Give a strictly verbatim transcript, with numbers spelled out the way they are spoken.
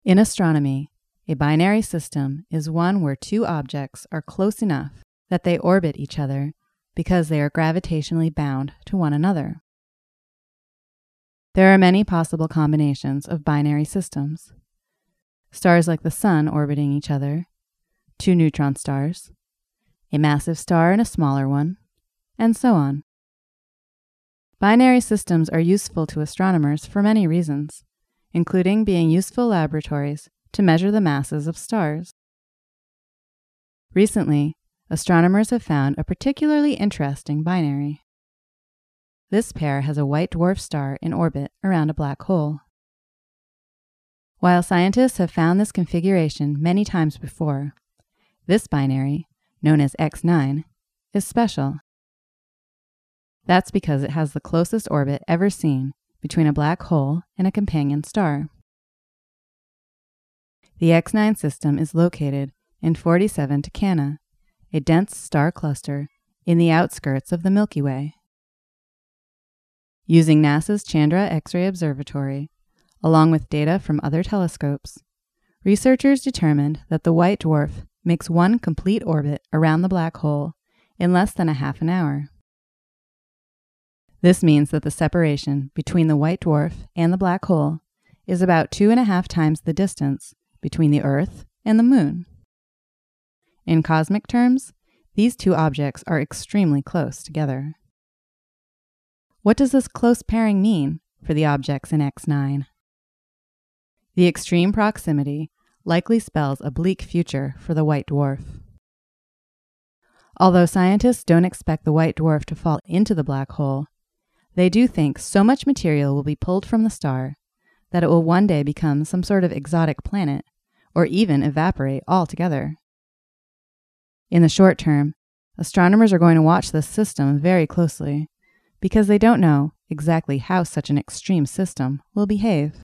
In astronomy, a binary system is one where two objects are close enough that they orbit each other because they are gravitationally bound to one another. There are many possible combinations of binary systems. Stars like the Sun orbiting each other, two neutron stars, a massive star and a smaller one, and so on. Binary systems are useful to astronomers for many reasons, including being useful laboratories to measure the masses of stars. Recently, astronomers have found a particularly interesting binary. This pair has a white dwarf star in orbit around a black hole. While scientists have found this configuration many times before, this binary, known as X nine, is special. That's because it has the closest orbit ever seen between a black hole and a companion star. The X nine system is located in forty-seven Tucana, a dense star cluster in the outskirts of the Milky Way. Using NASA's Chandra X-ray Observatory, along with data from other telescopes, researchers determined that the white dwarf makes one complete orbit around the black hole in less than a half an hour. This means that the separation between the white dwarf and the black hole is about two and a half times the distance between the Earth and the Moon. In cosmic terms, these two objects are extremely close together. What does this close pairing mean for the objects in X nine? The extreme proximity likely spells a bleak future for the white dwarf. Although scientists don't expect the white dwarf to fall into the black hole, they do think so much material will be pulled from the star that it will one day become some sort of exotic planet, or even evaporate altogether. In the short term, astronomers are going to watch this system very closely because they don't know exactly how such an extreme system will behave.